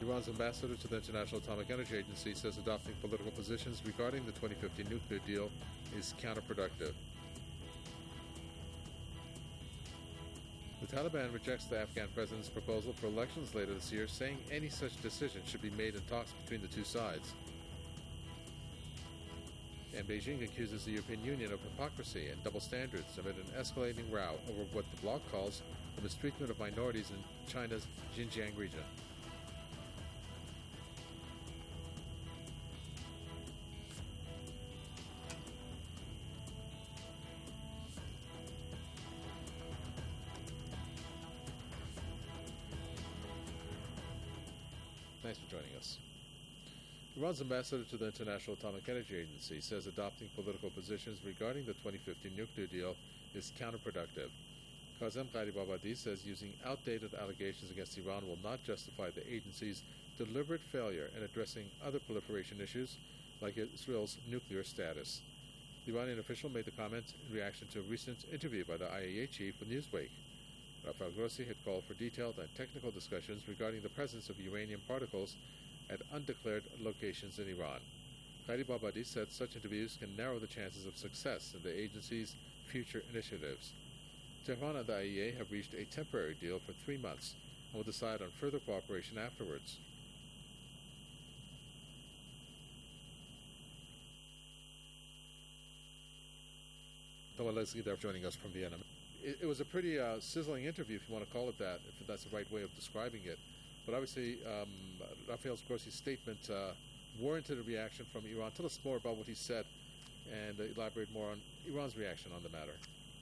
Iran's ambassador to the International Atomic Energy Agency says adopting political positions regarding the 2015 nuclear deal is counterproductive. The Taliban rejects the Afghan president's proposal for elections later this year, saying any such decision should be made in talks between the two sides. And Beijing accuses the European Union of hypocrisy and double standards amid an escalating row over what the bloc calls the mistreatment of minorities in China's Xinjiang region. Thanks for joining us. Iran's ambassador to the International Atomic Energy Agency says adopting political positions regarding the 2015 nuclear deal is counterproductive. Kazem Gharibabadi says using outdated allegations against Iran will not justify the agency's deliberate failure in addressing other proliferation issues like Israel's nuclear status. The Iranian official made the comment in reaction to a recent interview by the IAEA chief with Newsweek. Rafael Grossi had called for detailed and technical discussions regarding the presence of uranium particles at undeclared locations in Iran. Gharibabadi said such interviews can narrow the chances of success in the agency's future initiatives. Tehran and the IAEA have reached a temporary deal for 3 months and will decide on further cooperation afterwards. Thomas Leslie there joining us from Vienna. It was a pretty sizzling interview, if you want to call it that, if that's the right way of describing it. But obviously, Rafael Grossi's statement warranted a reaction from Iran. Tell us more about what he said and elaborate more on Iran's reaction on the matter.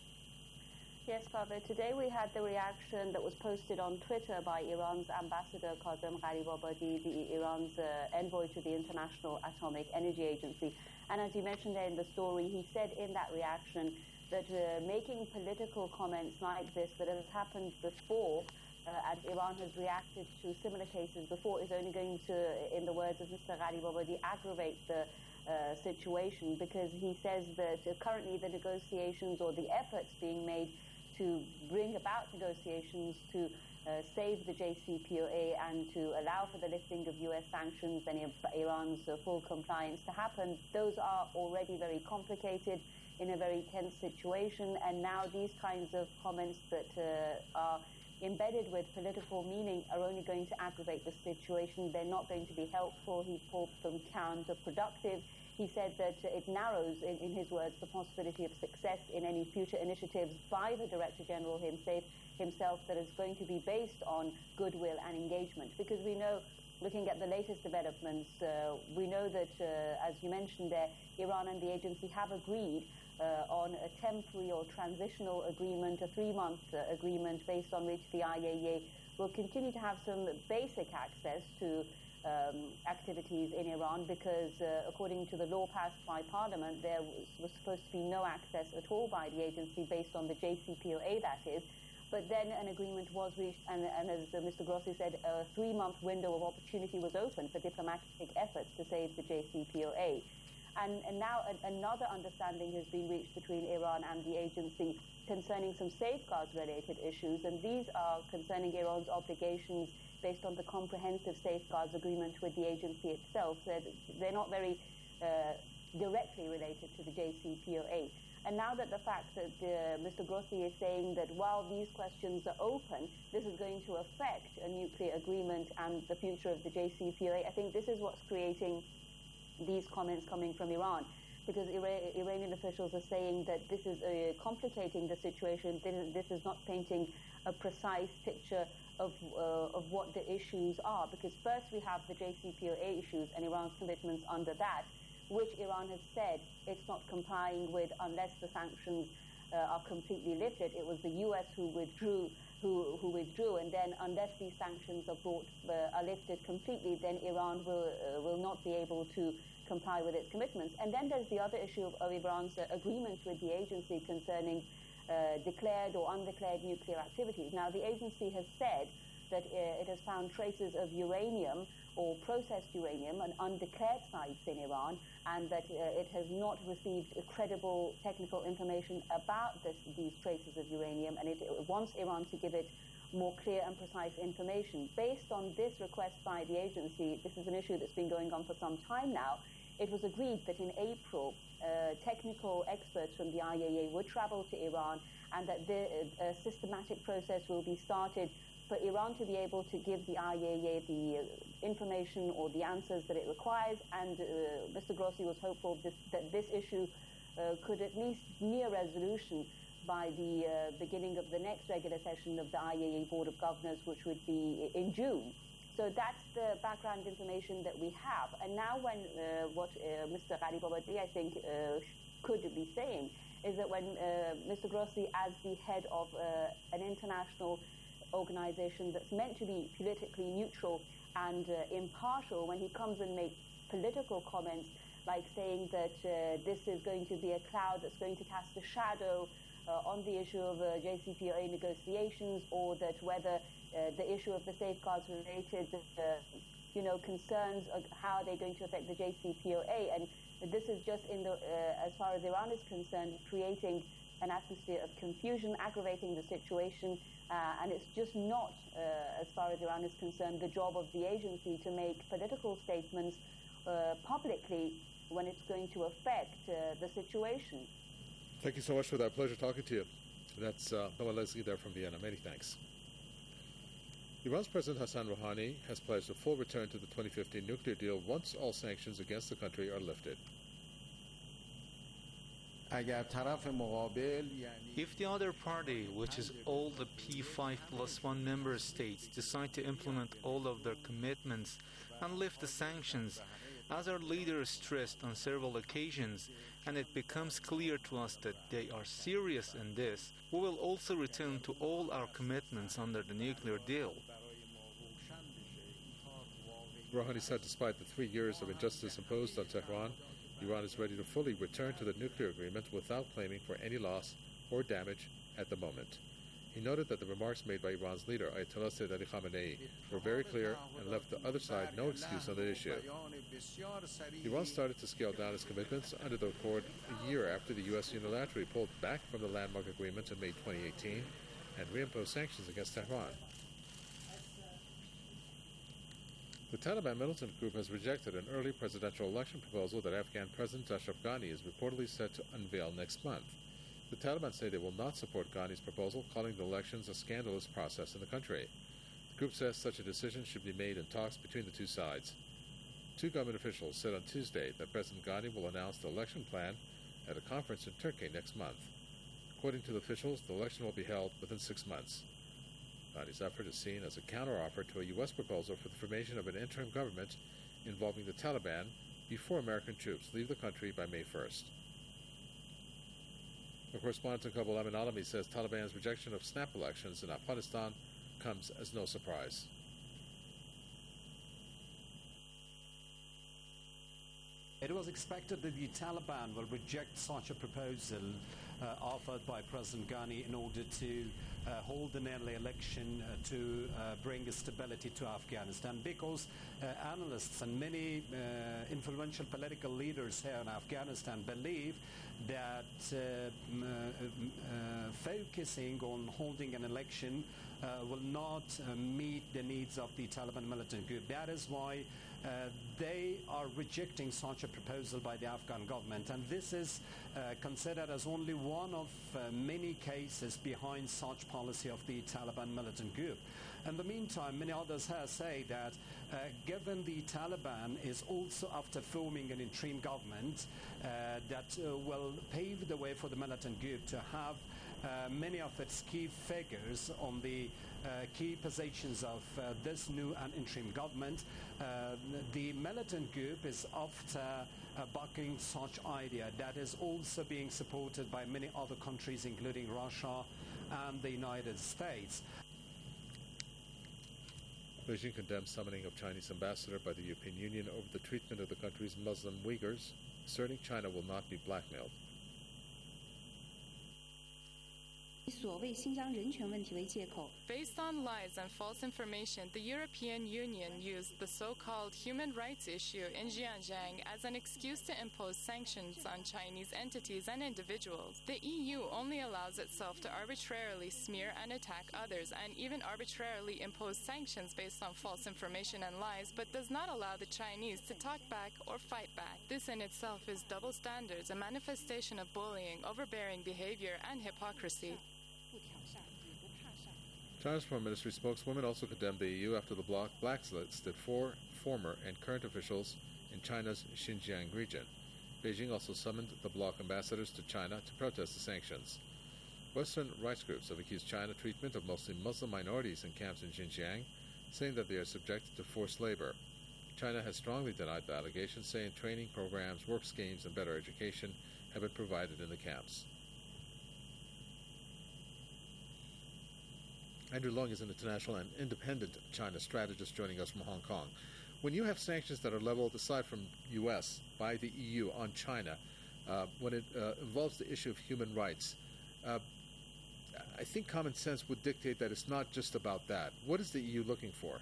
Yes, Kaveh. Today we had the reaction that was posted on Twitter by Iran's ambassador, Kazem Gharibabadi, Iran's envoy to the International Atomic Energy Agency. And as you mentioned there in the story, he said in that reaction that making political comments like this that has happened before, and Iran has reacted to similar cases before, is only going to, in the words of Mr. Gharibabadi, aggravate the situation, because he says that currently the negotiations or the efforts being made to bring about negotiations to save the JCPOA and to allow for the lifting of US sanctions and Iran's full compliance to happen, those are already very complicated, in a very tense situation, and now these kinds of comments that are embedded with political meaning are only going to aggravate the situation. They're not going to be helpful. He called them counterproductive. He said that it narrows, in his words, the possibility of success in any future initiatives by the Director General himself that is going to be based on goodwill and engagement. Because we know, looking at the latest developments, we know that, as you mentioned there, Iran and the agency have agreed on a temporary or transitional agreement, a 3-month agreement based on which the IAEA will continue to have some basic access to activities in Iran, because according to the law passed by Parliament, there was supposed to be no access at all by the agency based on the JCPOA, that is. But then an agreement was reached, and as Mr. Grossi said, a 3-month window of opportunity was open for diplomatic efforts to save the JCPOA. And now another understanding has been reached between Iran and the agency concerning some safeguards-related issues, and these are concerning Iran's obligations based on the comprehensive safeguards agreement with the agency itself. They're not very directly related to the JCPOA. And now that the fact that Mr. Grossi is saying that while these questions are open, this is going to affect a nuclear agreement and the future of the JCPOA, I think this is what's creating these comments coming from Iran, because Iranian officials are saying that this is complicating the situation. This is not painting a precise picture of what the issues are, because first we have the JCPOA issues and Iran's commitments under that, which Iran has said it's not complying with unless the sanctions are completely lifted. It was the US who withdrew, and then unless these sanctions are lifted completely, then Iran will not be able to comply with its commitments. And then there's the other issue of Iran's agreement with the agency concerning declared or undeclared nuclear activities. Now, the agency has said that it has found traces of uranium or processed uranium and undeclared sites in Iran, and that it has not received credible technical information about these traces of uranium, and it wants Iran to give it more clear and precise information. Based on this request by the agency, this is an issue that's been going on for some time now, it was agreed that in April, technical experts from the IAEA would travel to Iran, and that a systematic process will be started for Iran to be able to give the IAEA the information or the answers that it requires. And Mr. Grossi was hopeful that this issue could at least near resolution by the beginning of the next regular session of the IAEA Board of Governors, which would be in June. So that's the background information that we have. And now when what Mr. Gharibabadi, I think, could be saying is that when Mr. Grossi, as the head of an international organization that's meant to be politically neutral and impartial, when he comes and makes political comments like saying that this is going to be a cloud that's going to cast a shadow on the issue of JCPOA negotiations, or that whether the issue of the safeguards related, concerns of how they're going to affect the JCPOA. And this is just as far as Iran is concerned, creating an atmosphere of confusion, aggravating the situation. And it's just not, as far as Iran is concerned, the job of the agency to make political statements publicly when it's going to affect the situation. Thank you so much for that. Pleasure talking to you. That's Noah Leslie there from Vienna. Many thanks. Iran's President Hassan Rouhani has pledged a full return to the 2015 nuclear deal once all sanctions against the country are lifted. If the other party, which is all the P5+1 member states, decide to implement all of their commitments and lift the sanctions, as our leaders stressed on several occasions, and it becomes clear to us that they are serious in this, we will also return to all our commitments under the nuclear deal. Rouhani said despite the 3 years of injustice imposed on Tehran, Iran is ready to fully return to the nuclear agreement without claiming for any loss or damage at the moment. He noted that the remarks made by Iran's leader, Ayatollah Sayyid Ali Khamenei, were very clear and left the other side no excuse on the issue. Iran started to scale down its commitments under the accord a year after the U.S. unilaterally pulled back from the landmark agreement in May 2018 and reimposed sanctions against Tehran. The Taliban militant group has rejected an early presidential election proposal that Afghan President Ashraf Ghani is reportedly set to unveil next month. The Taliban say they will not support Ghani's proposal, calling the elections a scandalous process in the country. The group says such a decision should be made in talks between the two sides. Two government officials said on Tuesday that President Ghani will announce the election plan at a conference in Turkey next month. According to the officials, the election will be held within 6 months. Ghani's effort is seen as a counteroffer to a U.S. proposal for the formation of an interim government involving the Taliban before American troops leave the country by May 1st. Our correspondent in Kabul, Amin Alami, says Taliban's rejection of snap elections in Afghanistan comes as no surprise. It was expected that the Taliban will reject such a proposal offered by President Ghani in order to hold an early election to bring stability to Afghanistan, because analysts and many influential political leaders here in Afghanistan believe that focusing on holding an election will not meet the needs of the Taliban militant group. That is why they are rejecting such a proposal by the Afghan government, and this is considered as only one of many cases behind such policy of the Taliban militant group. In the meantime, many others have said that given the Taliban is also after forming an interim government that will pave the way for the militant group to have many of its key figures on the key positions of this new and interim government, the militant group is after backing such idea that is also being supported by many other countries, including Russia and the United States. Beijing condemns summoning of Chinese ambassador by the European Union over the treatment of the country's Muslim Uyghurs, asserting China will not be blackmailed. 所谓新疆人权问题为借口。 Based on lies and false information, the European Union used the so-called human rights issue in Xinjiang as an excuse to impose sanctions on Chinese entities and individuals. The EU only allows itself to arbitrarily smear and attack others, and even arbitrarily impose sanctions based on false information and lies, but does not allow the Chinese to talk back or fight back. This in itself is double standards, a manifestation of bullying, overbearing behavior, and hypocrisy. China's Foreign Ministry spokeswoman also condemned the EU after the bloc blacklisted 4 former and current officials in China's Xinjiang region. Beijing also summoned the bloc ambassadors to China to protest the sanctions. Western rights groups have accused China treatment of mostly Muslim minorities in camps in Xinjiang, saying that they are subjected to forced labor. China has strongly denied the allegations, saying training programs, work schemes, and better education have been provided in the camps. Andrew Leung is an international and independent China strategist joining us from Hong Kong. When you have sanctions that are leveled, aside from U.S., by the EU on China, when it involves the issue of human rights, I think common sense would dictate that it's not just about that. What is the EU looking for?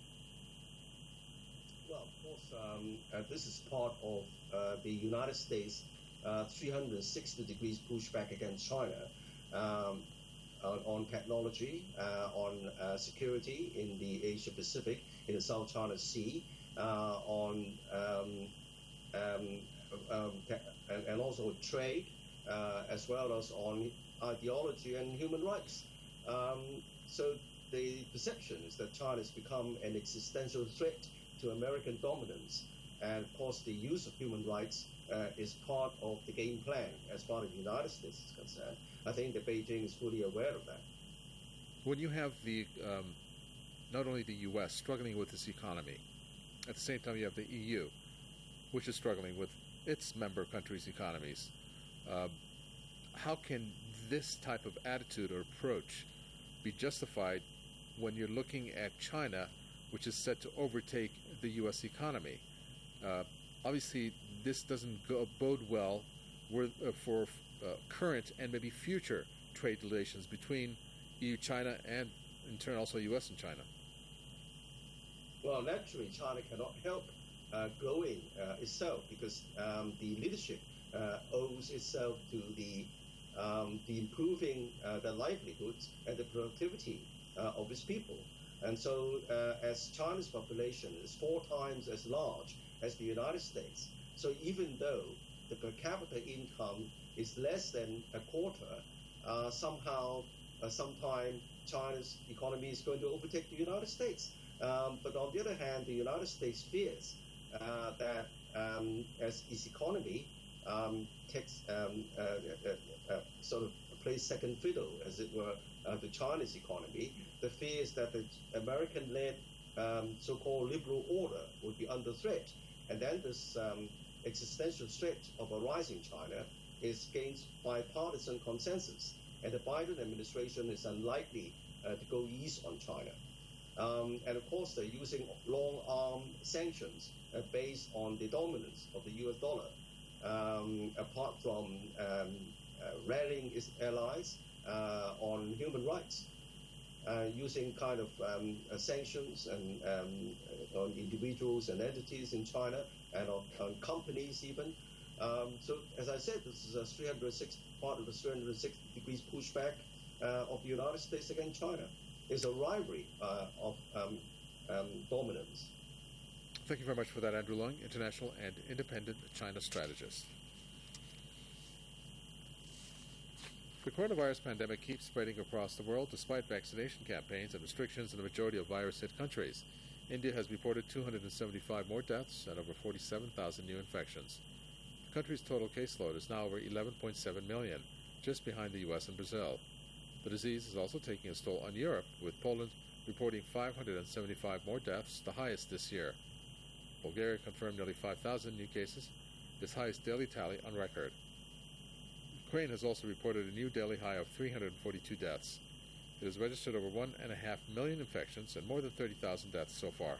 Well, of course, this is part of the United States 360 degrees pushback against China. On technology, on security in the Asia Pacific, in the South China Sea, and also trade, as well as on ideology and human rights. So the perception is that China has become an existential threat to American dominance, and of course the use of human rights is part of the game plan as far as the United States is concerned. I think that Beijing is fully aware of that. When you have the not only the U.S. struggling with its economy, at the same time you have the EU, which is struggling with its member countries' economies, how can this type of attitude or approach be justified when you're looking at China, which is set to overtake the U.S. economy? Obviously, this doesn't bode well for current and maybe future trade relations between EU, China, and in turn also U.S. and China. Well, naturally, China cannot help growing itself because the leadership owes itself to the improving the livelihoods and the productivity of its people. And so as China's population is 4 times as large as the United States, so even though the per capita income is less than a quarter, sometime China's economy is going to overtake the United States. But on the other hand, the United States fears that as its economy takes sort of plays second fiddle, as it were, to China's economy, the fear is that the American-led so-called liberal order would be under threat. And then this existential threat of a rising China is against bipartisan consensus. And the Biden administration is unlikely to go east on China. And of course, they're using long-arm sanctions based on the dominance of the US dollar, apart from rallying its allies on human rights, using kind of sanctions and on individuals and entities in China and on companies even. So, as I said, this is part of the 360 degrees pushback of the United States against China. It's a rivalry of dominance. Thank you very much for that, Andrew Leung, international and independent China strategist. The coronavirus pandemic keeps spreading across the world despite vaccination campaigns and restrictions in the majority of virus-hit countries. India has reported 275 more deaths and over 47,000 new infections. The country's total caseload is now over 11.7 million, just behind the U.S. and Brazil. The disease is also taking its toll on Europe, with Poland reporting 575 more deaths, the highest this year. Bulgaria confirmed nearly 5,000 new cases, its highest daily tally on record. Ukraine has also reported a new daily high of 342 deaths. It has registered over 1.5 million infections and more than 30,000 deaths so far.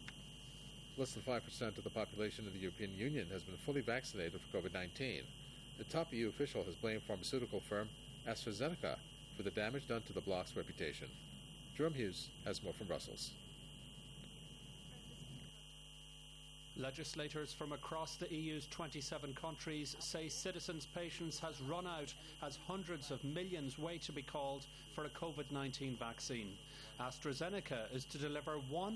Less than 5% of the population in the European Union has been fully vaccinated for COVID-19. A top EU official has blamed pharmaceutical firm AstraZeneca for the damage done to the bloc's reputation. Jerome Hughes has more from Brussels. Legislators from across the EU's 27 countries say citizens' patience has run out as hundreds of millions wait to be called for a COVID-19 vaccine. AstraZeneca is to deliver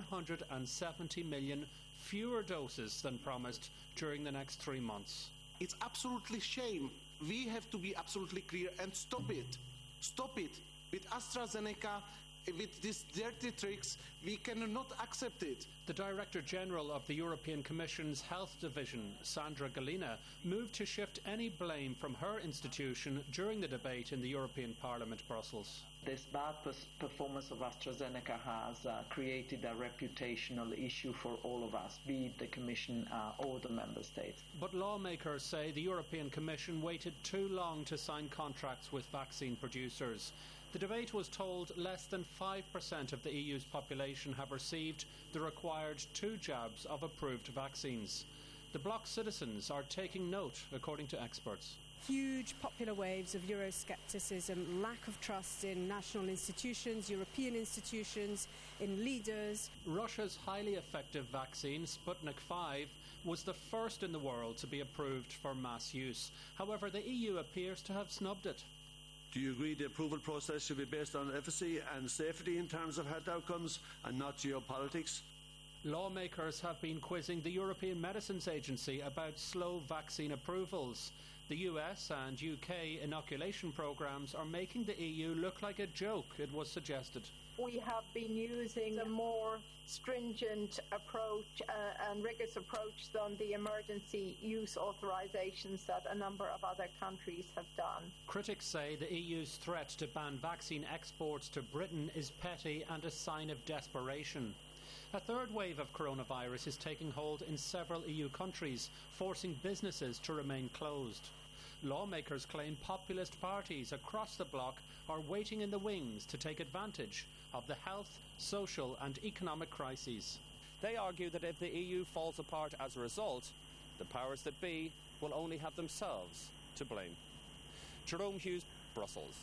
170 million fewer doses than promised during the next 3 months. It's absolutely shame. We have to be absolutely clear and stop it. Stop it. With AstraZeneca, with these dirty tricks, we cannot accept it. The Director General of the European Commission's Health Division, Sandra Gallina, moved to shift any blame from her institution during the debate in the European Parliament, Brussels. This bad performance of AstraZeneca has created a reputational issue for all of us, be it the Commission or the Member States. But lawmakers say the European Commission waited too long to sign contracts with vaccine producers. The debate was told less than 5% of the EU's population have received the required 2 jabs of approved vaccines. The bloc's citizens are taking note, according to experts. Huge popular waves of Euroscepticism, lack of trust in national institutions, European institutions, in leaders. Russia's highly effective vaccine, Sputnik V, was the first in the world to be approved for mass use. However, the EU appears to have snubbed it. Do you agree the approval process should be based on efficacy and safety in terms of health outcomes and not geopolitics? Lawmakers have been quizzing the European Medicines Agency about slow vaccine approvals. The US and UK inoculation programmes are making the EU look like a joke, it was suggested. We have been using a more stringent approach and rigorous approach than the emergency use authorisations that a number of other countries have done. Critics say the EU's threat to ban vaccine exports to Britain is petty and a sign of desperation. A third wave of coronavirus is taking hold in several EU countries, forcing businesses to remain closed. Lawmakers claim populist parties across the bloc are waiting in the wings to take advantage of the health, social and economic crises. They argue that if the EU falls apart as a result, the powers that be will only have themselves to blame. Jerome Hughes, Brussels.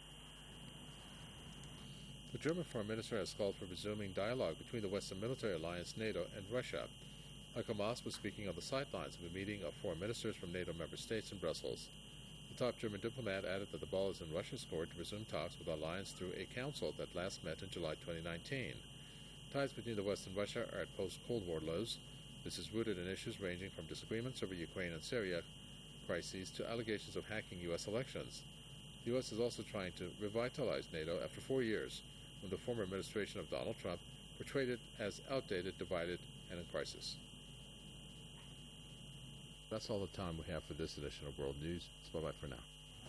The German Foreign Minister has called for resuming dialogue between the Western military alliance NATO and Russia. Heiko Maas was speaking on the sidelines of a meeting of foreign ministers from NATO member states in Brussels. The top German diplomat added that the ball is in Russia's court to resume talks with the alliance through a council that last met in July 2019. Ties between the West and Russia are at post-Cold War lows. This is rooted in issues ranging from disagreements over Ukraine and Syria crises to allegations of hacking U.S. elections. The U.S. is also trying to revitalize NATO after 4 years, when the former administration of Donald Trump portrayed it as outdated, divided, and in crisis. That's all the time we have for this edition of World News. So bye-bye for now.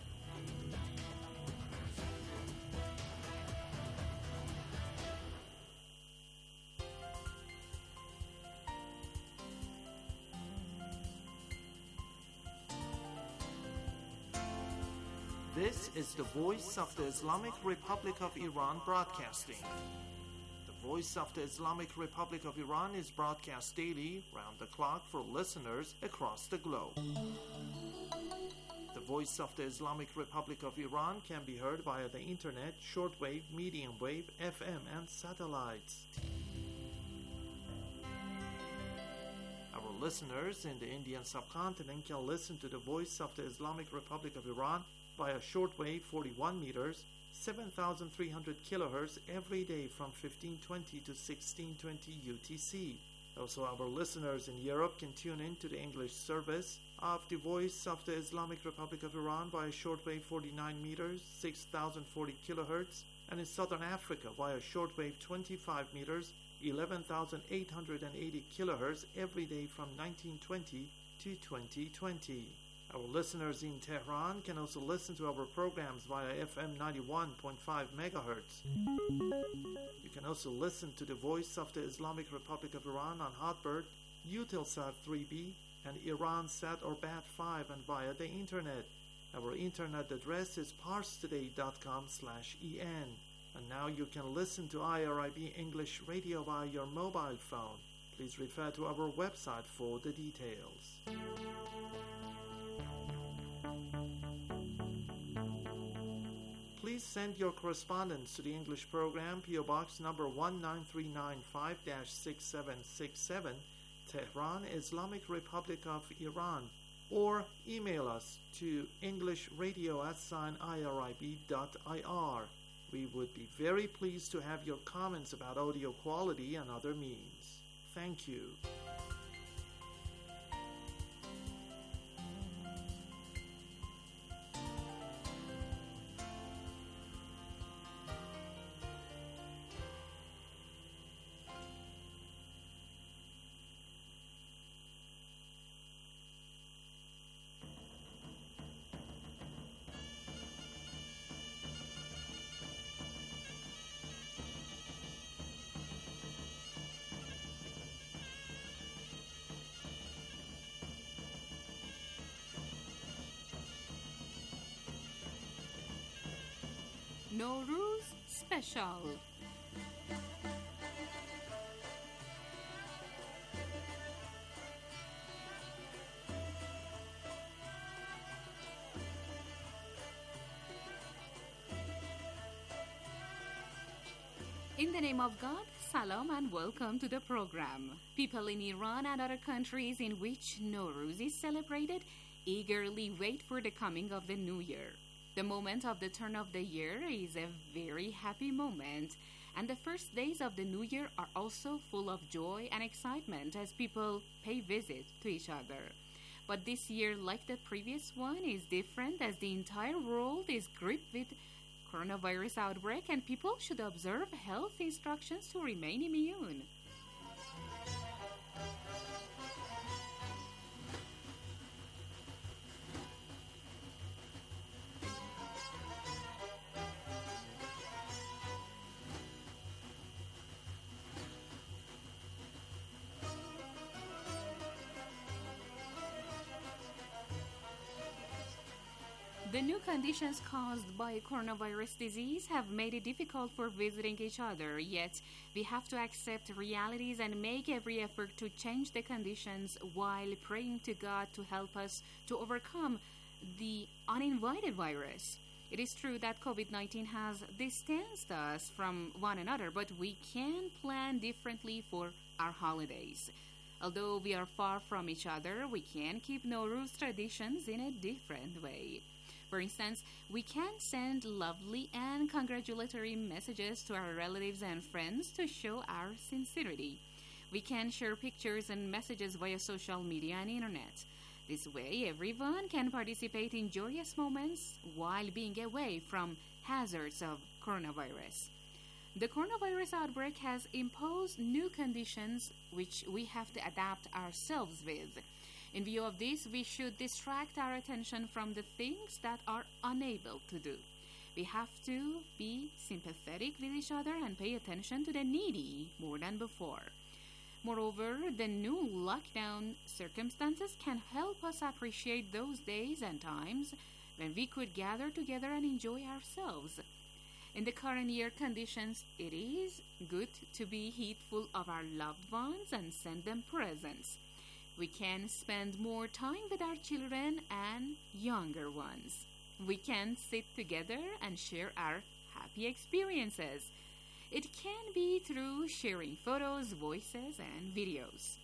This is the Voice of the Islamic Republic of Iran broadcasting. The Voice of the Islamic Republic of Iran is broadcast daily, round the clock, for listeners across the globe. The Voice of the Islamic Republic of Iran can be heard via the internet, shortwave, medium wave, FM, and satellites. Our listeners in the Indian subcontinent can listen to the Voice of the Islamic Republic of Iran via shortwave 41 meters, 7,300 kilohertz every day from 1520 to 1620 UTC. Also, our listeners in Europe can tune in to the English service of the Voice of the Islamic Republic of Iran via shortwave 49 meters, 6,040 kilohertz, and in Southern Africa via shortwave 25 meters, 11,880 kilohertz every day from 1920 to 2020. Our listeners in Tehran can also listen to our programs via FM 91.5 MHz. You can also listen to the Voice of the Islamic Republic of Iran on Hotbird, Eutelsat 3B, and Iransat or Bat5 and via the internet. Our internet address is parstoday.com/en. And now you can listen to IRIB English Radio via your mobile phone. Please refer to our website for the details. Please send your correspondence to the English program, PO Box number 19395-6767, Tehran, Islamic Republic of Iran, or email us to englishradio@irib.ir. We would be very pleased to have your comments about audio quality and other means. Thank you. Nowruz Special. In the name of God, salam and welcome to the program. People in Iran and other countries in which Nowruz is celebrated eagerly wait for the coming of the new year. The moment of the turn of the year is a very happy moment, and the first days of the new year are also full of joy and excitement as people pay visit to each other. But this year, like the previous one, is different as the entire world is gripped with coronavirus outbreak and people should observe health instructions to remain immune. The new conditions caused by coronavirus disease have made it difficult for visiting each other, yet we have to accept realities and make every effort to change the conditions while praying to God to help us to overcome the uninvited virus. It is true that COVID-19 has distanced us from one another, but we can plan differently for our holidays. Although we are far from each other, we can keep Nowruz traditions in a different way. For instance, we can send lovely and congratulatory messages to our relatives and friends to show our sincerity. We can share pictures and messages via social media and internet. This way, everyone can participate in joyous moments while being away from hazards of coronavirus. The coronavirus outbreak has imposed new conditions which we have to adapt ourselves with. In view of this, we should distract our attention from the things that are unable to do. We have to be sympathetic with each other and pay attention to the needy more than before. Moreover, the new lockdown circumstances can help us appreciate those days and times when we could gather together and enjoy ourselves. In the current year conditions, it is good to be heedful of our loved ones and send them presents. We can spend more time with our children and younger ones. We can sit together and share our happy experiences. It can be through sharing photos, voices, and videos.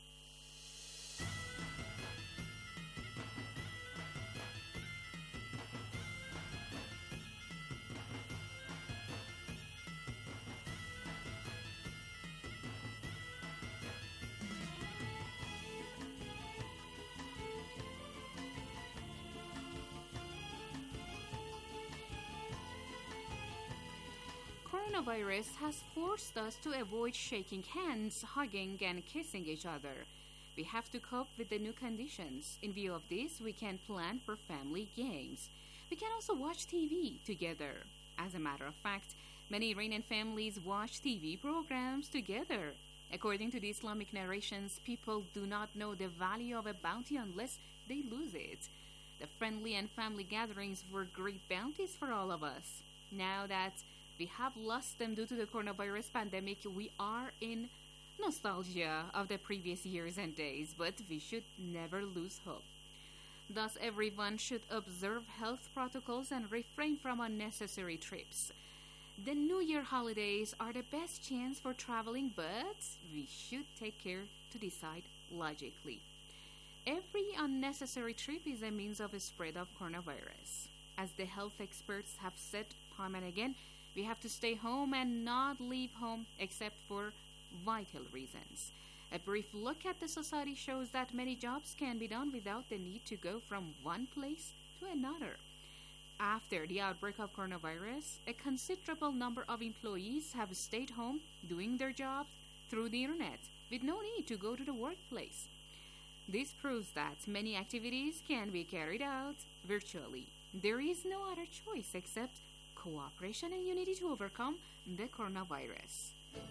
Coronavirus has forced us to avoid shaking hands, hugging, and kissing each other. We have to cope with the new conditions. In view of this, we can plan for family games. We can also watch TV together. As a matter of fact, many Iranian families watch TV programs together. According to the Islamic narrations, people do not know the value of a bounty unless they lose it. The friendly and family gatherings were great bounties for all of us. Now that we have lost them due to the coronavirus pandemic, we are in nostalgia of the previous years and days, but we should never lose hope. Thus, everyone should observe health protocols and refrain from unnecessary trips. The New Year holidays are the best chance for traveling, but we should take care to decide logically. Every unnecessary trip is a means of a spread of coronavirus. As the health experts have said time and again, we have to stay home and not leave home except for vital reasons. A brief look at the society shows that many jobs can be done without the need to go from one place to another. After the outbreak of coronavirus, a considerable number of employees have stayed home doing their jobs through the internet with no need to go to the workplace. This proves that many activities can be carried out virtually. There is no other choice except cooperation and unity to overcome the coronavirus.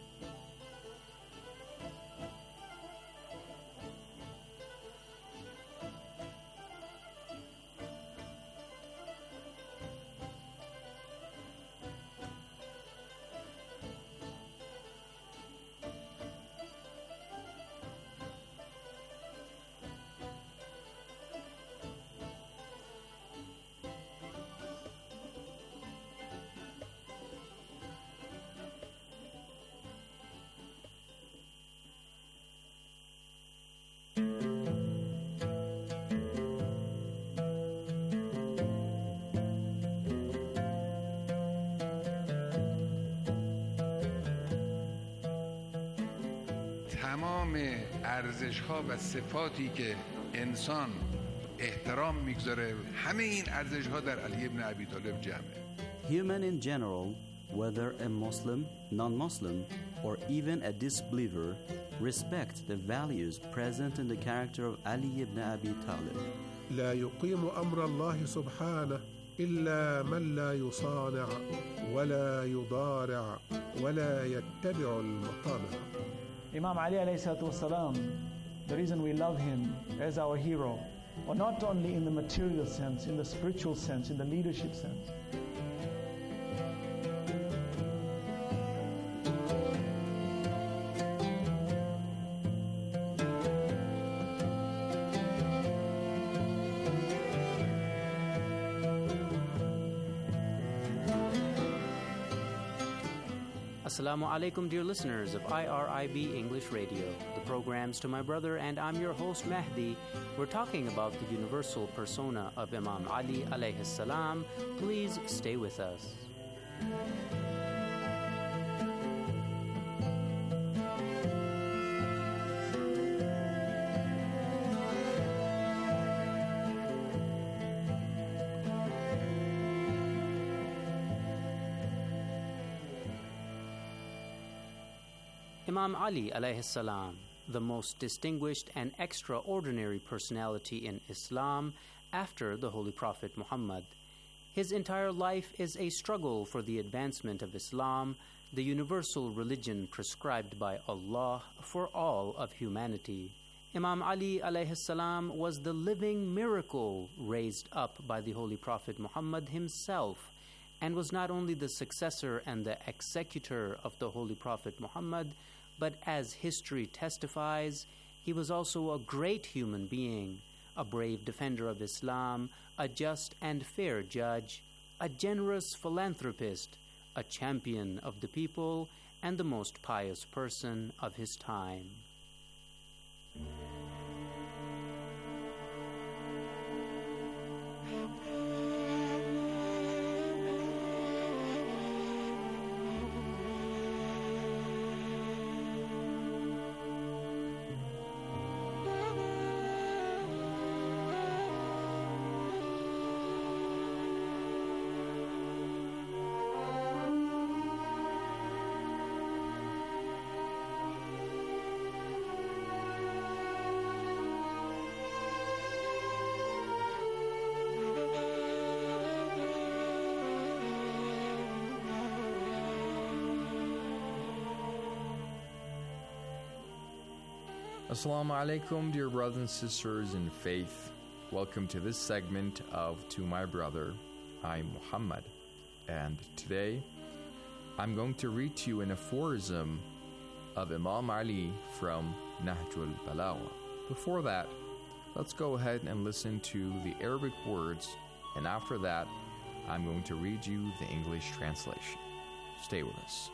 تمام ارزش‌ها و صفاتی که انسان احترام میگذاره همه این ارزش‌ها در علی ابن ابی طالب جمعه. Human in general, whether a Muslim, non-Muslim, or even a disbeliever, respect the values present in the character of Ali ibn Abi Talib. لا يقيم أمر الله سبحانه إلا من لا يصانع ولا يضارع ولا يتبع المطامع. Imam Ali alayhi salatu wasalam, the reason we love him as our hero, or not only in the material sense, in the spiritual sense, in the leadership sense. Assalamu alaikum, dear listeners of IRIB English Radio. The program's To My Brother, and I'm your host Mahdi. We're talking about the universal persona of Imam Ali alayhi salam. Please stay with us. Imam Ali alayhi salam, the most distinguished and extraordinary personality in Islam after the Holy Prophet Muhammad. His entire life is a struggle for the advancement of Islam, the universal religion prescribed by Allah for all of humanity. Imam Ali alayhi salam was the living miracle raised up by the Holy Prophet Muhammad himself, and was not only the successor and the executor of the Holy Prophet Muhammad, but as history testifies, he was also a great human being, a brave defender of Islam, a just and fair judge, a generous philanthropist, a champion of the people, and the most pious person of his time. Assalamu alaikum, dear brothers and sisters in faith. Welcome to this segment of To My Brother. I'm Muhammad, and today I'm going to read to you an aphorism of Imam Ali from Nahjul Balagha. Before that, let's go ahead and listen to the Arabic words, and after that, I'm going to read you the English translation. Stay with us.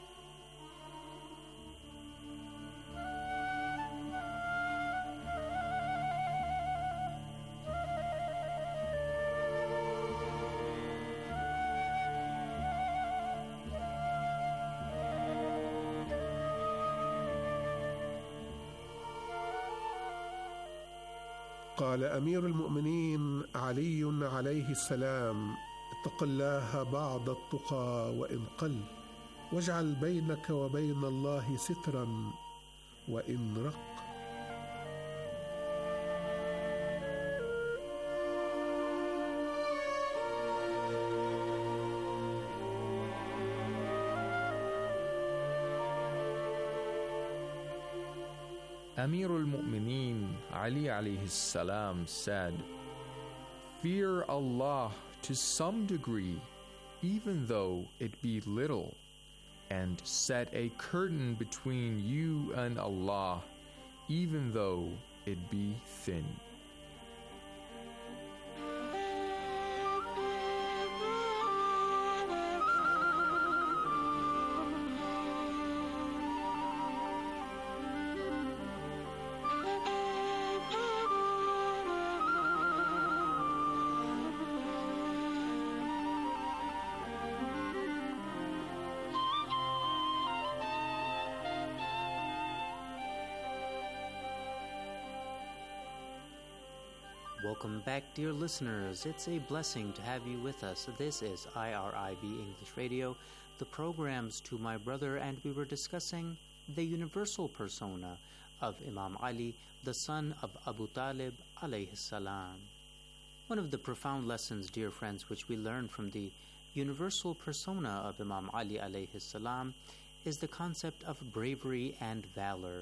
قال أمير المؤمنين علي عليه السلام: اتق الله بعض التقى وإن قل، واجعل بينك وبين الله سترا وإن رق. Amir al-Mu'mineen Ali alayhi salam said, "Fear Allah to some degree, even though it be little, and set a curtain between you and Allah, even though it be thin." Welcome back, dear listeners. It's a blessing to have you with us. This is IRIB English Radio, the programs To My Brother, and we were discussing the universal persona of Imam Ali, the son of Abu Talib alayhi salam. One of the profound lessons, dear friends, which we learn from the universal persona of Imam Ali alayhi salam is the concept of bravery and valor.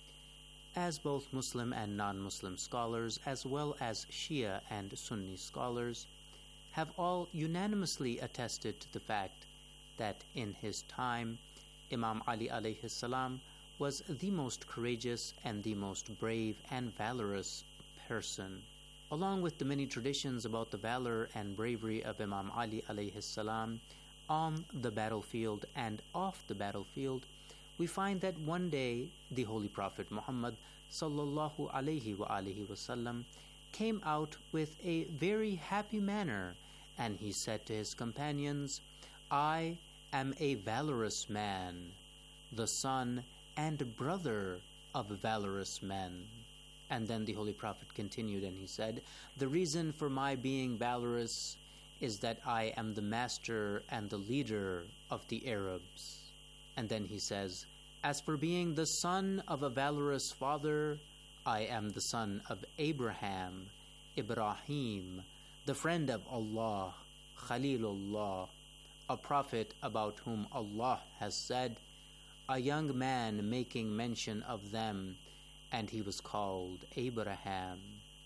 As both Muslim and non-Muslim scholars, as well as Shia and Sunni scholars, have all unanimously attested to the fact that in his time, Imam Ali alayhi salam was the most courageous and the most brave and valorous person. Along with the many traditions about the valor and bravery of Imam Ali alayhi salam on the battlefield and off the battlefield, we find that one day the Holy Prophet Muhammad sallallahu alayhi wa alihi wasallam came out with a very happy manner, and he said to his companions, "I am a valorous man, the son and brother of valorous men." And then the Holy Prophet continued and he said, "The reason for my being valorous is that I am the master and the leader of the Arabs." And then he says, "As for being the son of a valorous father, I am the son of Abraham, Ibrahim, the friend of Allah, Khalilullah, a prophet about whom Allah has said, a young man making mention of them, and he was called Abraham."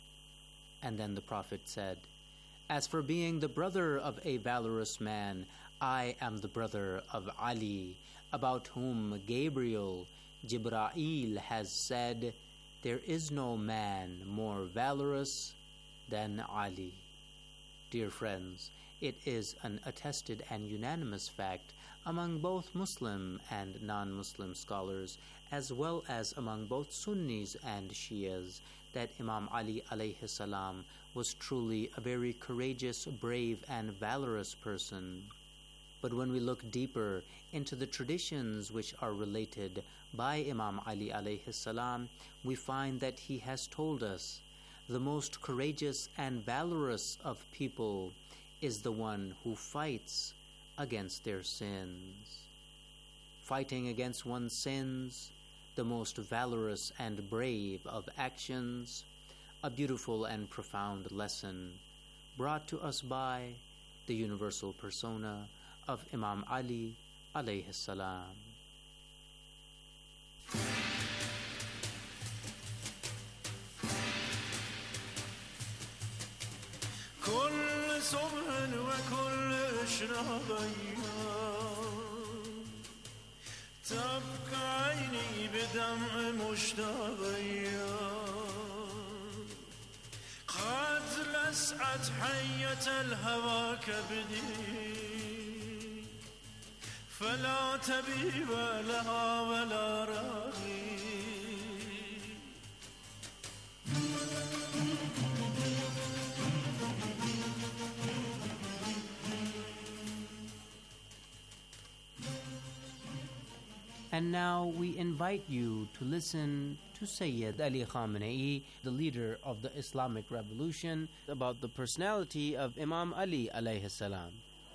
And then the Prophet said, "As for being the brother of a valorous man, I am the brother of Ali, about whom Gabriel, Jibra'il, has said, there is no man more valorous than Ali." Dear friends, it is an attested and unanimous fact among both Muslim and non-Muslim scholars, as well as among both Sunnis and Shias, that Imam Ali alayhi salam was truly a very courageous, brave, and valorous person. But when we look deeper into the traditions which are related by Imam Ali alayhi salam, we find that he has told us the most courageous and valorous of people is the one who fights against their sins. Fighting against one's sins, the most valorous and brave of actions, a beautiful and profound lesson brought to us by the universal persona of Imam Ali alayhi salam. كل صبح وكل إشراقية تبقى عيني بدمع مشتاقية وسعت حية الهوى كبدي فلا تبيب لها ولا راغي And now we invite you to listen to Sayyid Ali Khamenei, the leader of the Islamic Revolution, about the personality of Imam Ali alayhi salam.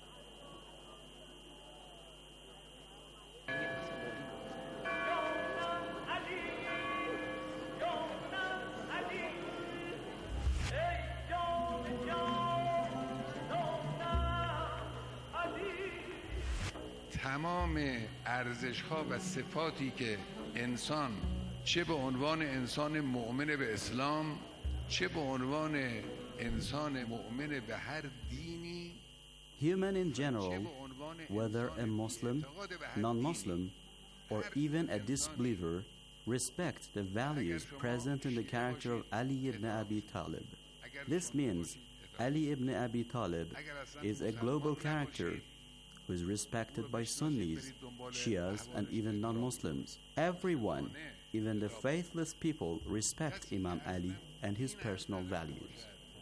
تمام ارزش‌ها و صفاتی که انسان چه به عنوان انسان مؤمن به اسلام چه به عنوان انسان مؤمن به هر دینی Human in general, whether a Muslim, non-Muslim, or even a disbeliever, respect the values present in the character of Ali ibn Abi Talib. This means Ali ibn Abi Talib is a global character who is respected by Sunnis, Shias, and even non-Muslims. Everyone, even the faithless people, respect Imam Ali and his personal values.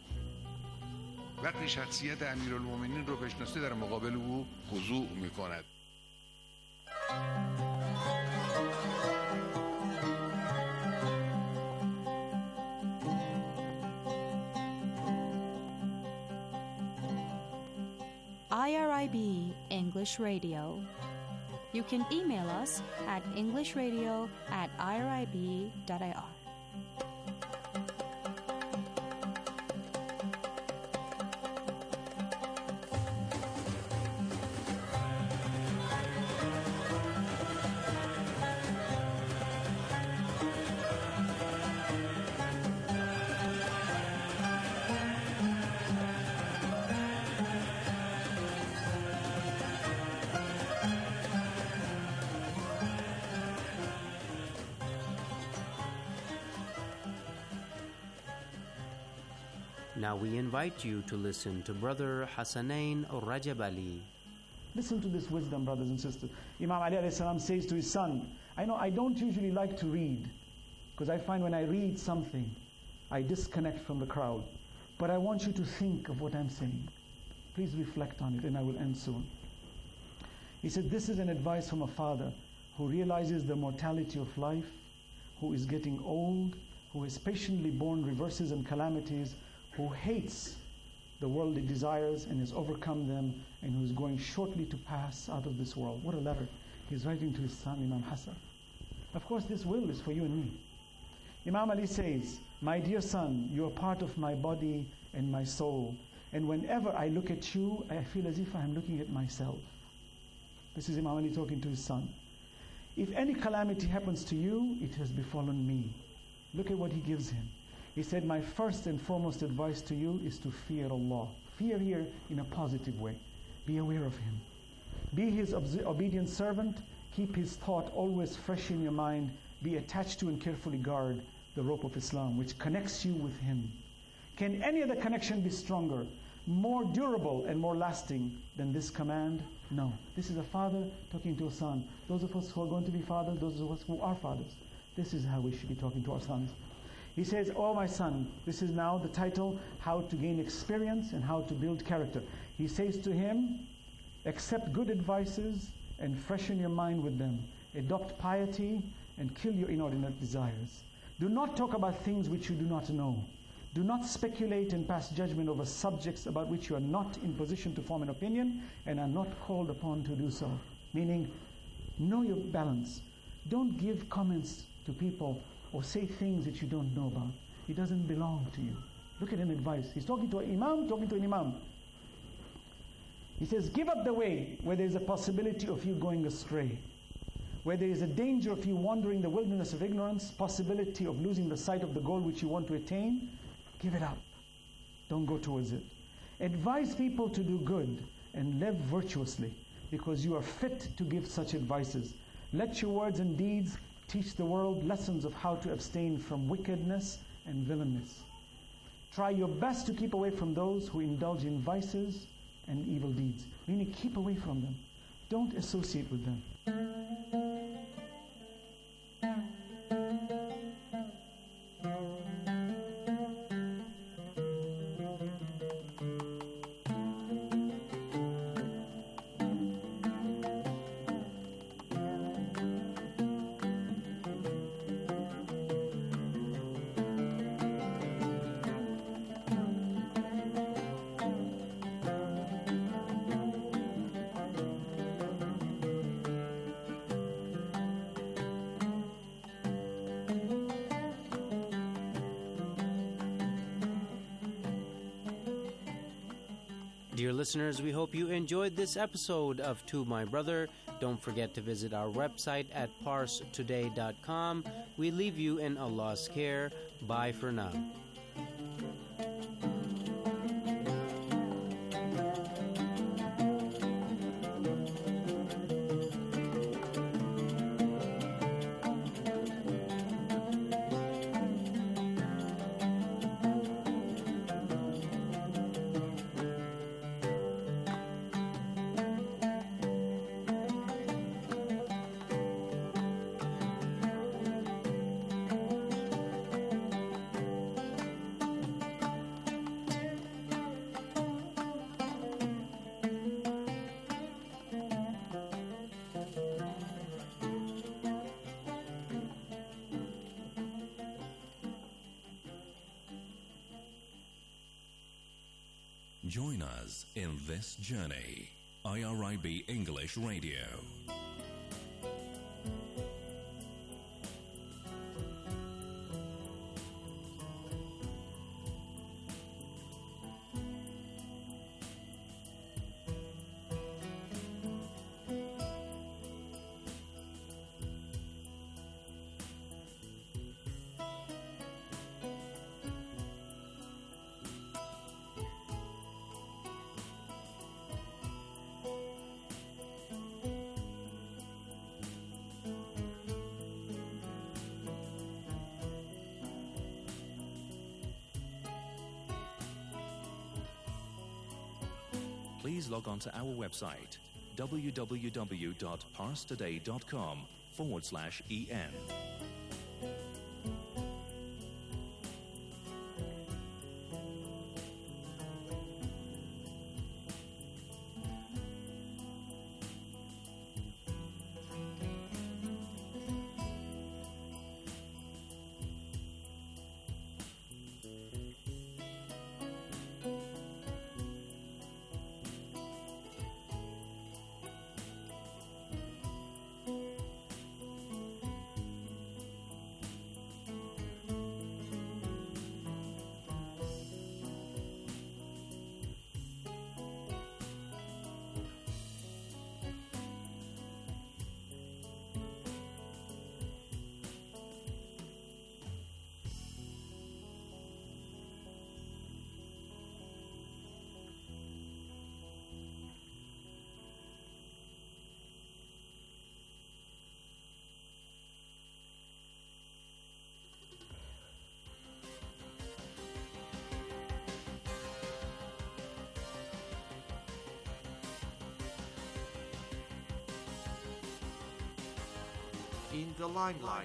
وقتی شخصیت امیرالمومنین رو بشناسه در مقابل او خضوع می‌کند. IRIB English Radio. You can email us at englishradio@irib.ir. Now we invite you to listen to Brother Hassanain Rajab Ali. Listen to this wisdom, brothers and sisters. Imam Ali alayhi salam says to his son, I know I don't usually like to read, because I find when I read something, I disconnect from the crowd. But I want you to think of what I'm saying. Please reflect on it, and I will end soon. He said, this is an advice from a father who realizes the mortality of life, who is getting old, who has patiently borne reverses and calamities, who hates the worldly desires and has overcome them, and who is going shortly to pass out of this world. What a letter he's writing to his son, Imam Hassan. Of course, this will is for you and me. Imam Ali says, my dear son, you are part of my body and my soul, and whenever I look at you, I feel as if I am looking at myself. This is Imam Ali talking to his son. If any calamity happens to you, it has befallen me. Look at what he gives him. He said, my first and foremost advice to you is to fear Allah. Fear here in a positive way. Be aware of Him. Be His obedient servant. Keep His thought always fresh in your mind. Be attached to and carefully guard the rope of Islam, which connects you with Him. Can any other connection be stronger, more durable, and more lasting than this command? No. This is a father talking to a son. Those of us who are going to be fathers, those of us who are fathers, this is how we should be talking to our sons. He says, oh my son, this is now the title, How to Gain Experience and How to Build Character. He says to him, accept good advices and freshen your mind with them. Adopt piety and kill your inordinate desires. Do not talk about things which you do not know. Do not speculate and pass judgment over subjects about which you are not in position to form an opinion and are not called upon to do so. Meaning, know your balance. Don't give comments to people or say things that you don't know about. It doesn't belong to you. Look at an advice. He's talking to an imam. He says, give up the way where there is a possibility of you going astray, where there is a danger of you wandering the wilderness of ignorance, possibility of losing the sight of the goal which you want to attain. Give it up. Don't go towards it. Advise people to do good and live virtuously, because you are fit to give such advices. Let your words and deeds teach the world lessons of how to abstain from wickedness and villainous. Try your best to keep away from those who indulge in vices and evil deeds. Really keep away from them. Don't associate with them. Dear listeners, we hope you enjoyed this episode of To My Brother. Don't forget to visit our website at parstoday.com. We leave you in Allah's care. Bye for now. Join us in this journey. IRIB English Radio. Please log on to our website, www.parstoday.com/en. In the limelight.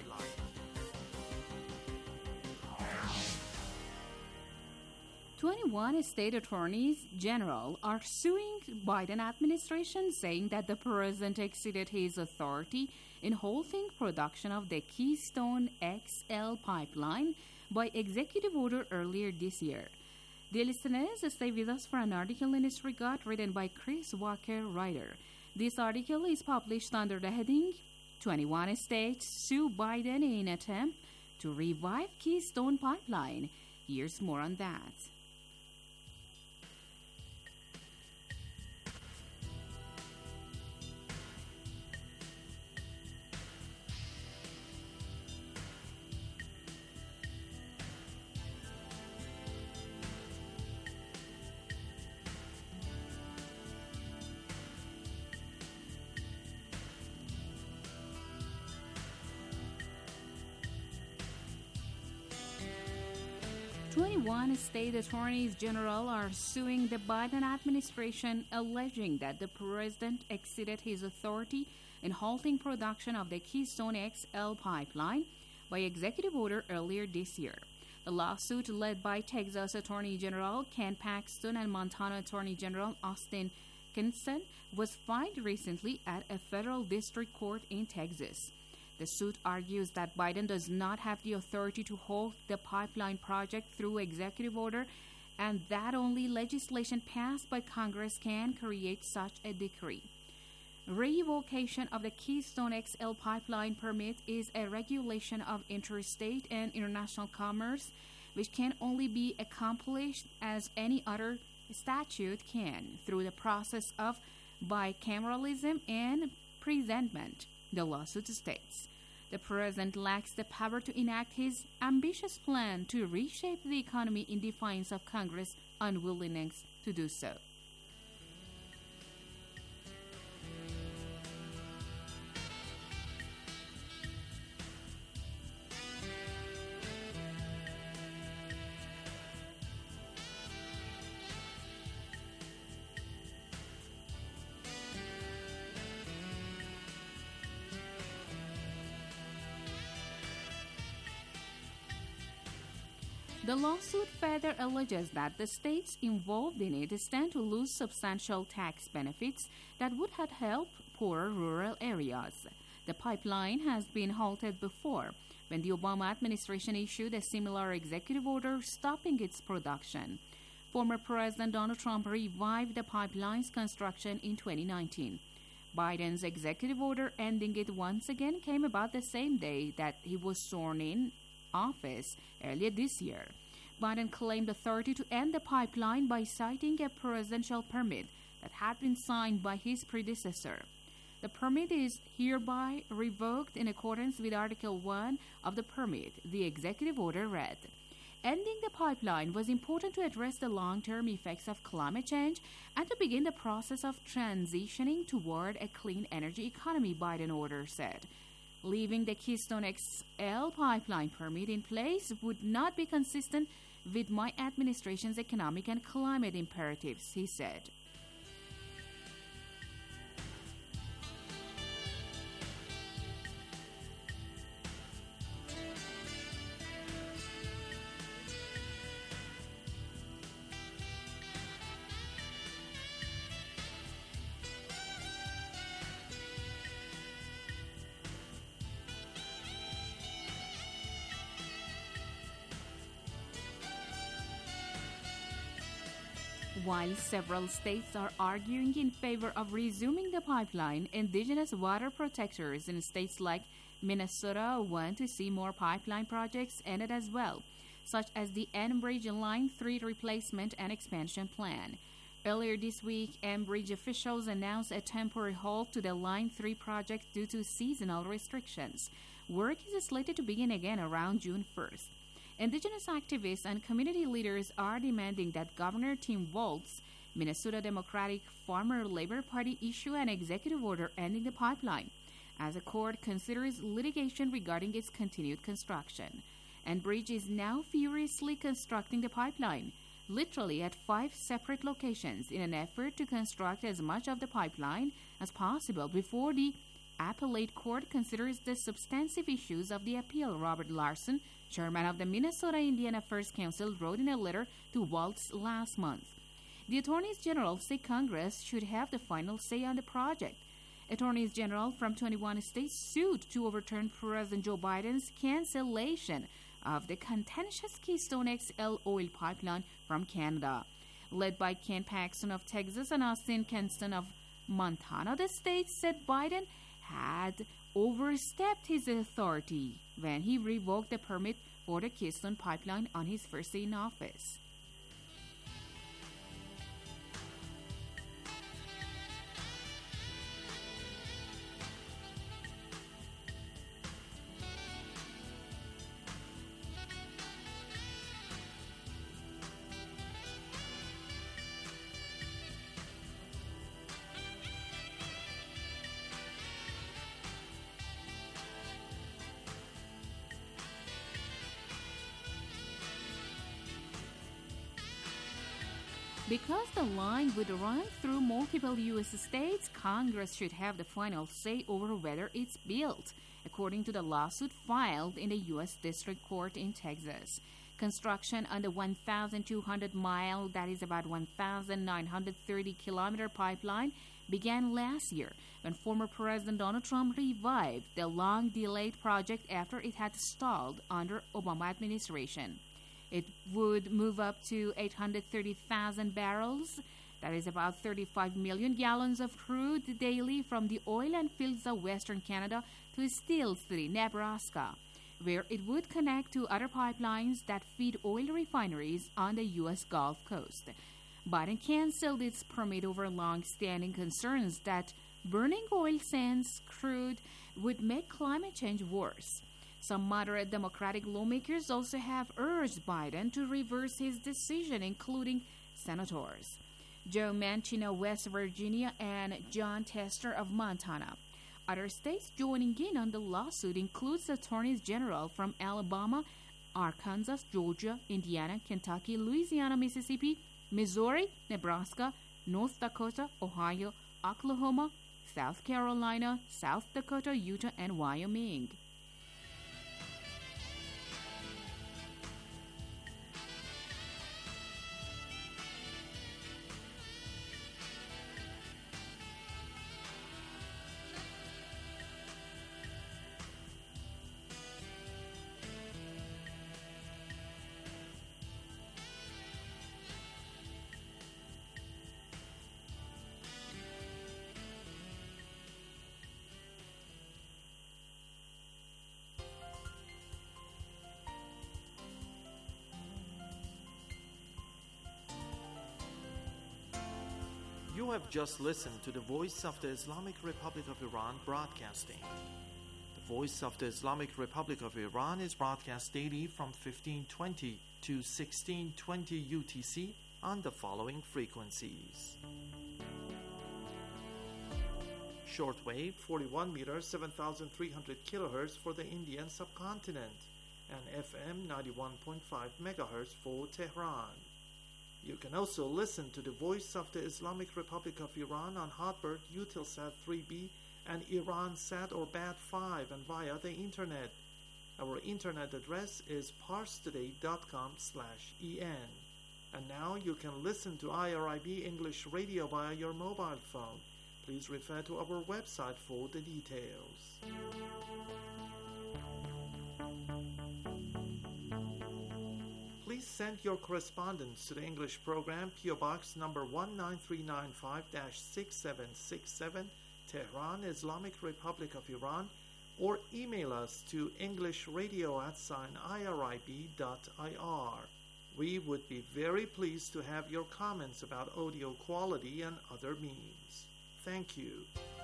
"21 state attorneys general are suing Biden administration, saying that the president exceeded his authority in halting production of the Keystone XL pipeline by executive order earlier this year. Dear listeners, stay with us for an article in this regard written by Chris Walker, writer. This article is published under the heading 21 states sue Biden in attempt to revive Keystone Pipeline. Here's more on that. 21 state attorneys general are suing the Biden administration, alleging that the president exceeded his authority in halting production of the Keystone XL pipeline by executive order earlier this year. The lawsuit, led by Texas Attorney General Ken Paxton and Montana Attorney General Austin Kinson, was filed recently at a federal district court in Texas. The suit argues that Biden does not have the authority to halt the pipeline project through executive order, and that only legislation passed by Congress can create such a decree. Revocation of the Keystone XL pipeline permit is a regulation of interstate and international commerce, which can only be accomplished as any other statute can, through the process of bicameralism and presentment, the lawsuit states. The president lacks the power to enact his ambitious plan to reshape the economy in defiance of Congress' unwillingness to do so. The lawsuit further alleges that the states involved in it stand to lose substantial tax benefits that would have helped poorer rural areas. The pipeline has been halted before, when the Obama administration issued a similar executive order stopping its production. Former President Donald Trump revived the pipeline's construction in 2019. Biden's executive order ending it once again came about the same day that he was sworn in office earlier this year. Biden claimed authority to end the pipeline by citing a presidential permit that had been signed by his predecessor. The permit is hereby revoked in accordance with Article 1 of the permit, the executive order read. Ending the pipeline was important to address the long-term effects of climate change and to begin the process of transitioning toward a clean energy economy, Biden order said. Leaving the Keystone XL pipeline permit in place would not be consistent with my administration's economic and climate imperatives, he said. While several states are arguing in favor of resuming the pipeline, indigenous water protectors in states like Minnesota want to see more pipeline projects ended as well, such as the Enbridge Line 3 replacement and expansion plan. Earlier this week, Enbridge officials announced a temporary halt to the Line 3 project due to seasonal restrictions. Work is slated to begin again around June 1st. Indigenous activists and community leaders are demanding that Governor Tim Walz, Minnesota Democratic former Labor Party, issue an executive order ending the pipeline, as the court considers litigation regarding its continued construction. Enbridge is now furiously constructing the pipeline, literally at 5 separate locations, in an effort to construct as much of the pipeline as possible before the appellate court considers the substantive issues of the appeal, Robert Larson, chairman of the Minnesota Indian Affairs Council, wrote in a letter to Walz last month. The attorneys general say Congress should have the final say on the project. Attorneys general from 21 states sued to overturn President Joe Biden's cancellation of the contentious Keystone XL oil pipeline from Canada. Led by Ken Paxton of Texas and Austin Kinston of Montana, the states said Biden had overstepped his authority when he revoked the permit for the Keystone pipeline on his first day in office. Because the line would run through multiple U.S. states, Congress should have the final say over whether it's built, according to the lawsuit filed in the U.S. District Court in Texas. Construction on the 1,200-mile, that is about 1,930-kilometer pipeline, began last year when former President Donald Trump revived the long-delayed project after it had stalled under Obama administration. It would move up to 830,000 barrels, that is about 35 million gallons of crude daily from the oil and fields of Western Canada to Steel City, Nebraska, where it would connect to other pipelines that feed oil refineries on the U.S. Gulf Coast. Biden canceled its permit over long-standing concerns that burning oil sands crude would make climate change worse. Some moderate Democratic lawmakers also have urged Biden to reverse his decision, including Senators Joe Manchin of West Virginia and John Tester of Montana. Other states joining in on the lawsuit includes attorneys general from Alabama, Arkansas, Georgia, Indiana, Kentucky, Louisiana, Mississippi, Missouri, Nebraska, North Dakota, Ohio, Oklahoma, South Carolina, South Dakota, Utah, and Wyoming. You have just listened to the Voice of the Islamic Republic of Iran broadcasting. The Voice of the Islamic Republic of Iran is broadcast daily from 1520 to 1620 UTC on the following frequencies. Shortwave 41 meters 7,300 kilohertz for the Indian subcontinent and FM 91.5 megahertz for Tehran. You can also listen to the Voice of the Islamic Republic of Iran on Hotbird, Eutelsat 3B, and Iransat or BAT5 and via the Internet. Our Internet address is parstoday.com/en. And now you can listen to IRIB English Radio via your mobile phone. Please refer to our website for the details. Please send your correspondence to the English program, PO Box number 19395-6767, Tehran, Islamic Republic of Iran, or email us to englishradio@irib.ir. We would be very pleased to have your comments about audio quality and other means. Thank you.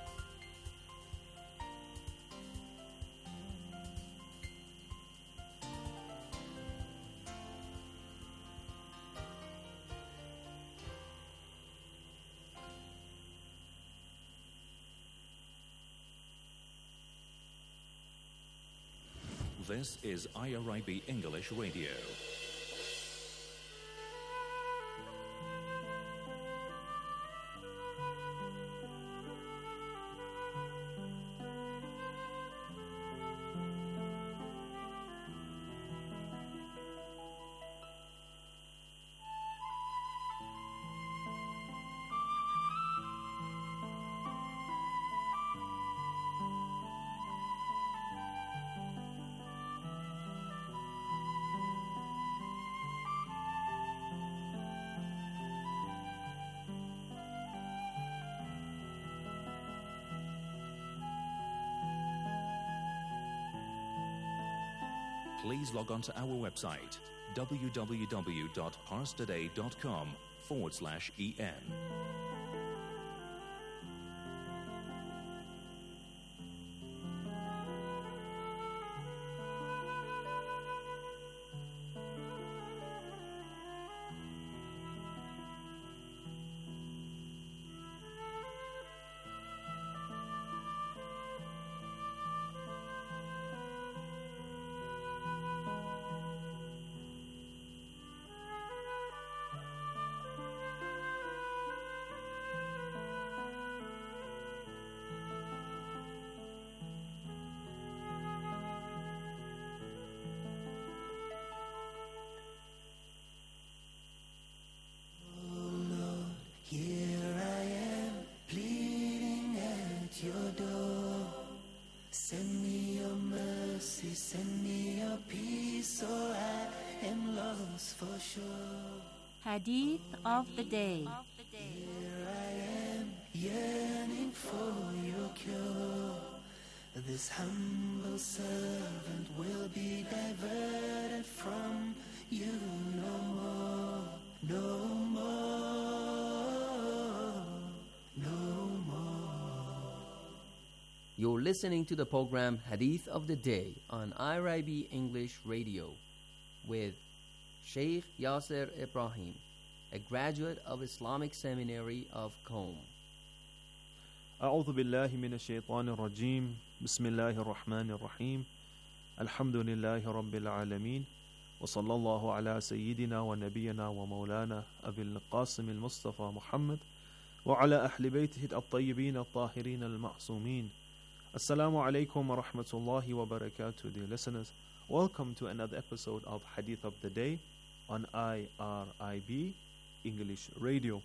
This is IRIB English Radio. Please log on to our website, www.parstoday.com/en. your door. Send me your mercy, send me your peace, or I am lost for sure. Hadith of the Day. Here I am, yearning for your cure. This humble servant will be diverted from you no more, no more, no more. You're listening to the program Hadith of the Day on IRIB English Radio with Sheikh Yasser Ibrahim, a graduate of Islamic Seminary of Qom. أعوذ بالله من الشيطان الرجيم بسم الله الرحمن الرحيم الحمد لله رب العالمين وصلى الله على سيدنا ونبينا ومولانا أبي القاسم المصطفى محمد وعلى أهل بيته الطيبين الطاهرين المعصومين. Assalamu alaikum wa rahmatullahi wa barakatuh, dear listeners. Welcome to another episode of Hadith of the Day on IRIB English Radio.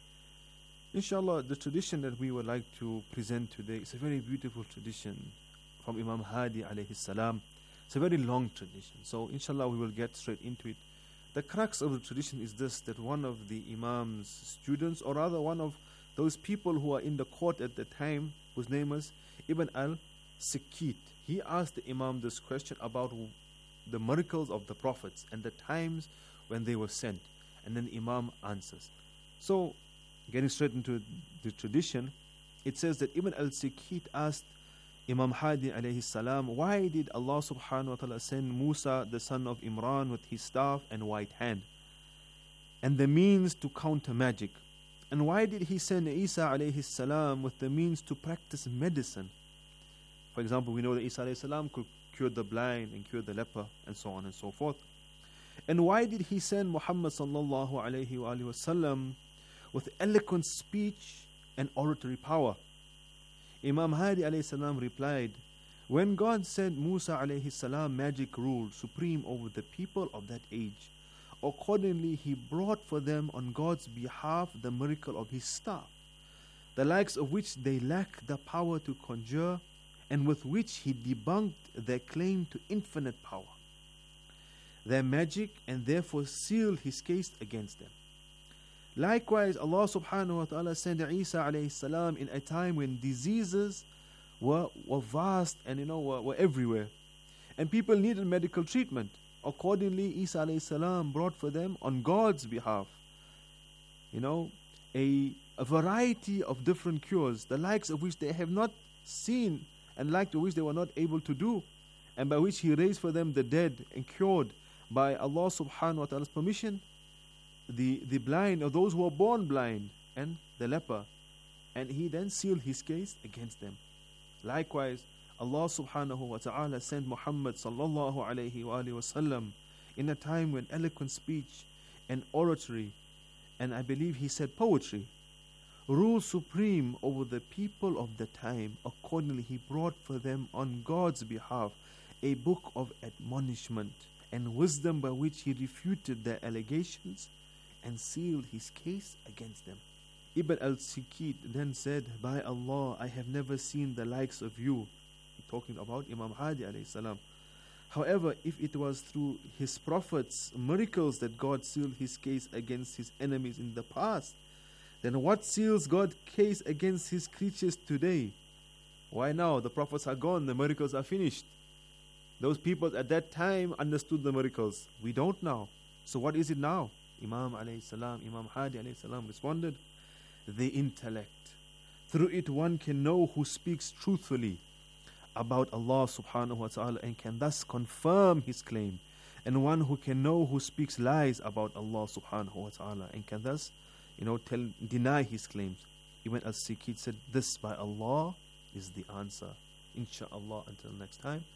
Inshallah, the tradition that we would like to present today is a very beautiful tradition from Imam Hadi alayhi salam. It's a very long tradition, so inshallah we will get straight into it. The crux of the tradition is this, that one of the Imam's students, or rather one of those people who are in the court at the time, whose name was Ibn al-Sikit, he asked the Imam this question about the miracles of the prophets and the times when they were sent, and then the Imam answers. So, getting straight into the tradition, it says that Ibn al-Sikit asked Imam Hadi alayhi salam, why did Allah subhanahu wa ta'ala send Musa, the son of Imran, with his staff and white hand, and the means to counter magic? And why did he send Isa alayhi salam with the means to practice medicine? For example, we know that Isa alayhi salam could cure the blind and cure the leper and so on and so forth. And why did he send Muhammad sallallahu alayhi wa sallam with eloquent speech and oratory power? Imam Hadi alayhi salam replied, when God sent Musa alayhi salam, magic ruled supreme over the people of that age. Accordingly, he brought for them on God's behalf the miracle of his staff, the likes of which they lack the power to conjure, and with which he debunked their claim to infinite power, their magic, and therefore sealed his case against them. Likewise, Allah subhanahu wa ta'ala sent Isa alayhi salam in a time when diseases were vast and were everywhere, and people needed medical treatment. Accordingly, Isa alayhi salam brought for them on God's behalf, a variety of different cures, the likes of which they have not seen and like to which they were not able to do, and by which he raised for them the dead and cured by Allah subhanahu wa ta'ala's permission the blind, or those who were born blind, and the leper, and he then sealed his case against them. Likewise, Allah subhanahu wa ta'ala sent Muhammad sallallahu alayhi wa sallam in a time when eloquent speech and oratory, and I believe he said poetry, ruled supreme over the people of the time. Accordingly, he brought for them on God's behalf a book of admonishment and wisdom by which he refuted their allegations and sealed his case against them. Ibn al-Sikit then said, by Allah, I have never seen the likes of you, talking about Imam Hadi alayhi salam. However, if it was through his prophets' miracles that God sealed his case against his enemies in the past, then what seals God's case against his creatures today? Why now? The prophets are gone, the miracles are finished. Those people at that time understood the miracles. We don't now. So what is it now? Imam alayhi salam, Imam Hadi alayhi salam responded, the intellect. Through it one can know who speaks truthfully about Allah subhanahu wa ta'ala and can thus confirm his claim, and one who can know who speaks lies about Allah subhanahu wa ta'ala and can thus deny his claims. Ibn al-Sikit said, this by Allah is the answer. Insha'Allah, until next time,